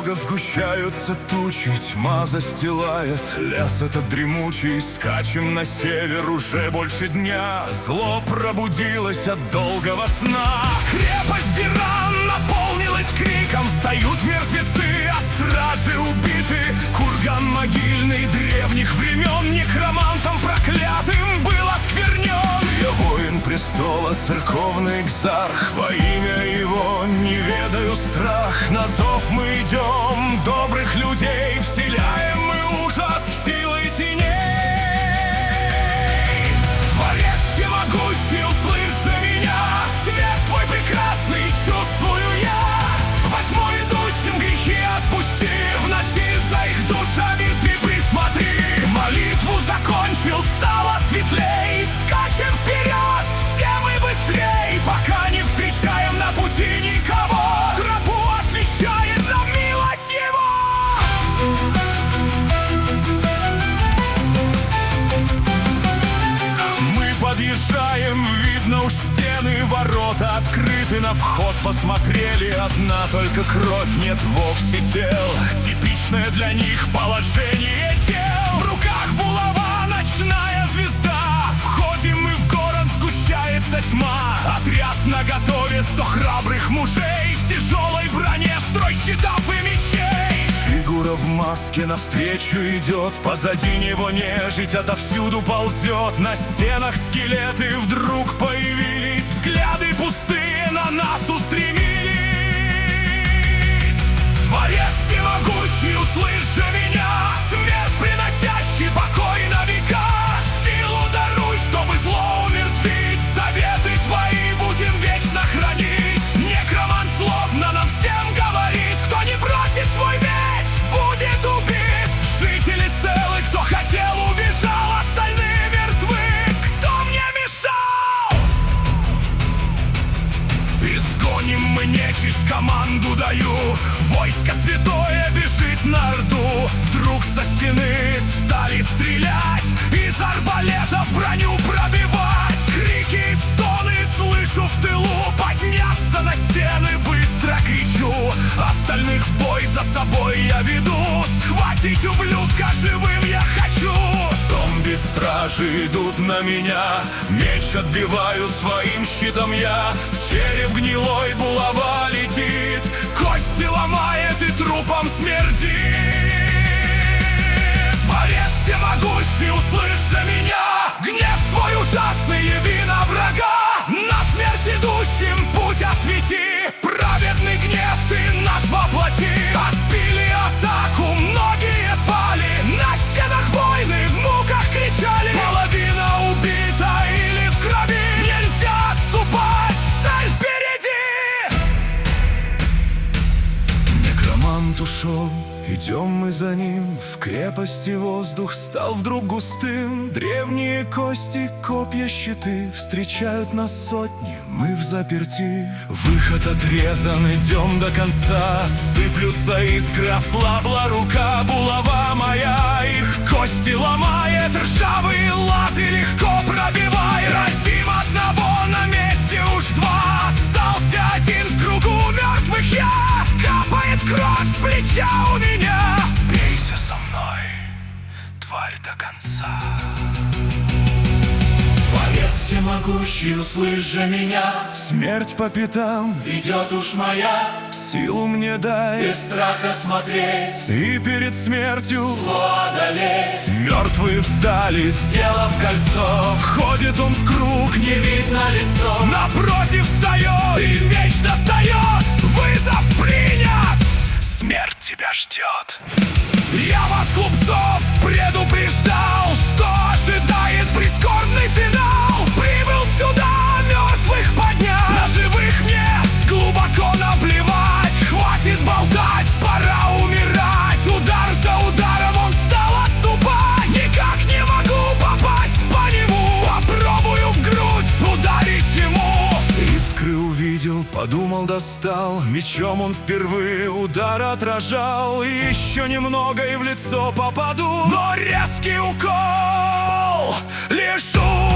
Долго сгущаются тучи, тьма застилает лес этот дремучий. Скачем на север уже больше дня. Зло пробудилось от долгого сна. Крепость Диран наполнилась криком. Встают мертвецы, а стражи убиты. Курган могильный древних времен некромантом проклятым был осквернен. Я воин престола, церковный экзарх. Во имя его не ведаю страх. На зов мы идем, добрых людей вселяем мы ужас в силы теней. Творец всемогущий, услышь же меня. Свет твой прекрасный чувствую я. Во тьму идущим грехи отпусти. В ночи за их душами ты присмотри. Молитву закончил, стало светлей. Скачем вперед, все мы быстрей, пока не встречаем на пути никого. Тропу освещает нам милость его. Мы подъезжаем, видно уж стены, ворота открыты, на вход посмотрели. Одна только кровь, нет вовсе тел. Типичное для них положение дел. В руках булава, ночная звезда. Входим мы в город, сгущается тьма. Отряд наготове, 100 храбрых мужей. В тяжелой броне строй щитов и мечей. Фигура в маске навстречу идет. Позади него нежить отовсюду ползет. На стенах скелеты вдруг появились. Взгляды пустые на нас устремились. Творец всемогущий, услышь же меня. Смерть приносящий покой на века. Силу даруй, чтобы зло умертвить. Заветы твои будем вечно хранить. Некромант злобно нам всем говорит: кто не бросит свой меч, будет убит. Жители целы, кто хотел, убежал. Остальные мертвы, кто мне мешал? Изгоним мы нечисть, команду даю. Войско святое бежит на Орду. Вдруг со стены стали стрелять. Из арбалетов броню пробивать. Крики и стоны слышу в тылу. Подняться на стены быстро кричу. Остальных в бой за собой я веду. Схватить ублюдка живым я хочу. Зомби-стражи идут на меня. Меч отбиваю своим щитом я. В череп гнилой булава летит. Кости ломает и трупом смердит. Творец всемогущий, услышь же меня. Гнев свой ужасный яви на врага. На смерть идущим путь освети. Праведный гнев ты наш воплоти. Отбили атаку, многие пали. На стенах войны в муках кричали. Половина убита или в крови. Нельзя отступать, цель впереди. Некромант ушел, идем мы за ним. В крепости воздух стал вдруг густым. Древние кости, копья, щиты встречают нас сотни, мы в заперти. Выход отрезан, идем до конца. Сыплются искры, ослабла рука. Булава моя их кости ломает. Ржавый лад и легко пробивает. Разим одного, на месте уж два. Остался один в кругу мертвых я. Капает кровь с плеча у меня. Бейся со мной, тварь, до конца. Творец всемогущий, услышь же меня. Смерть по пятам идет уж моя. Силу мне дай без страха смотреть и перед смертью зло одолеть. Мертвые встали, сделав кольцо. Входит он в круг, не видно лицо. Напротив встает и меч достает. Вызов принят, смерть тебя ждет. Я вас, глупцов, предупреждал, что ожидает прискорбный финал. Прибыл сюда мертвых поднять. На живых мне глубоко наплевать. Хватит болтать, пора умирать. Удар за ударом он стал отступать. Никак не могу попасть по нему. Попробую в грудь ударить ему. Искры увидел, подумал, достал. Мечом он впервые удар отражал. И еще немного и в лицо попаду. Но резкий укол лишу.